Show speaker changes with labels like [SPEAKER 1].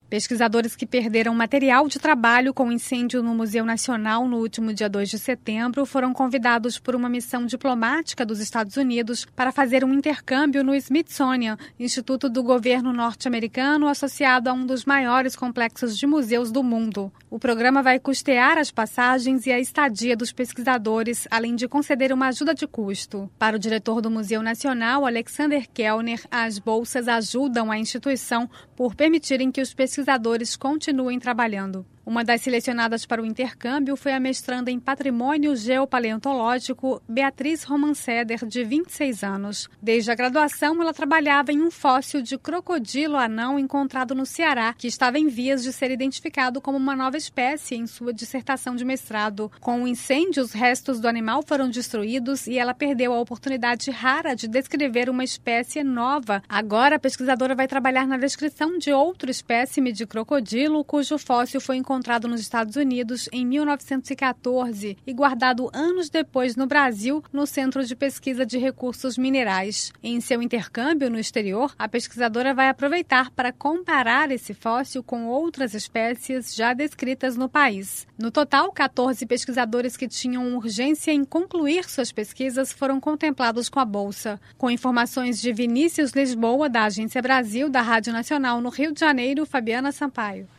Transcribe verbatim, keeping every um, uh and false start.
[SPEAKER 1] Pesquisadores que perderam material de trabalho com incêndio no Museu Nacional no último dia dois de setembro foram convidados por uma missão diplomática dos Estados Unidos para fazer um intercâmbio no Smithsonian, instituto do governo norte-americano associado a um dos maiores complexos de museus do mundo. O programa vai custear as passagens e a estadia dos pesquisadores, além de conceder uma ajuda de custo. Para o diretor do Museu Nacional, Alexander Kellner, as bolsas ajudam a instituição por permitirem que os pesquisadores pesquisadores continuem trabalhando. Uma das selecionadas para o intercâmbio foi a mestranda em Patrimônio Geopaleontológico, Beatriz Romanceder, de vinte e seis anos. Desde a graduação, ela trabalhava em um fóssil de crocodilo anão encontrado no Ceará, que estava em vias de ser identificado como uma nova espécie em sua dissertação de mestrado. Com o incêndio, os restos do animal foram destruídos e ela perdeu a oportunidade rara de descrever uma espécie nova. Agora, a pesquisadora vai trabalhar na descrição de outro espécime de crocodilo, cujo fóssil foi encontrado encontrado nos Estados Unidos em mil novecentos e quatorze e guardado anos depois no Brasil, no Centro de Pesquisa de Recursos Minerais. Em seu intercâmbio no exterior, a pesquisadora vai aproveitar para comparar esse fóssil com outras espécies já descritas no país. No total, quatorze pesquisadores que tinham urgência em concluir suas pesquisas foram contemplados com a bolsa. Com informações de Vinícius Lisboa, da Agência Brasil, da Rádio Nacional no Rio de Janeiro, Fabiana Sampaio.